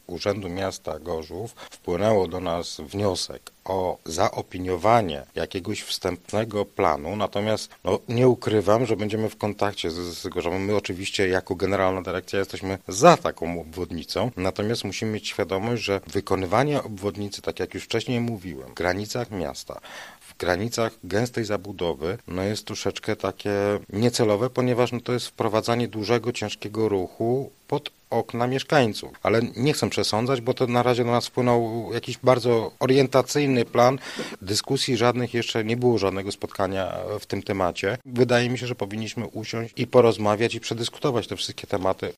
Urzędu Miasta Gorzów wpłynęło do nas wniosek o zaopiniowanie jakiegoś wstępnego planu, natomiast nie ukrywam, że będziemy w kontakcie z Gorzowem. My oczywiście jako Generalna Dyrekcja jesteśmy za taką obwodnicą, natomiast musimy mieć świadomość, że wykonywanie obwodnicy, tak jak już wcześniej mówiłem, w granicach miasta, w granicach gęstej zabudowy, jest troszeczkę takie niecelowe, ponieważ to jest wprowadzanie dużego, ciężkiego ruchu pod okna mieszkańców. Ale nie chcę przesądzać, bo to na razie do nas wpłynął jakiś bardzo orientacyjny plan. Dyskusji żadnych jeszcze nie było, żadnego spotkania w tym temacie. Wydaje mi się, że powinniśmy usiąść i porozmawiać i przedyskutować te wszystkie tematy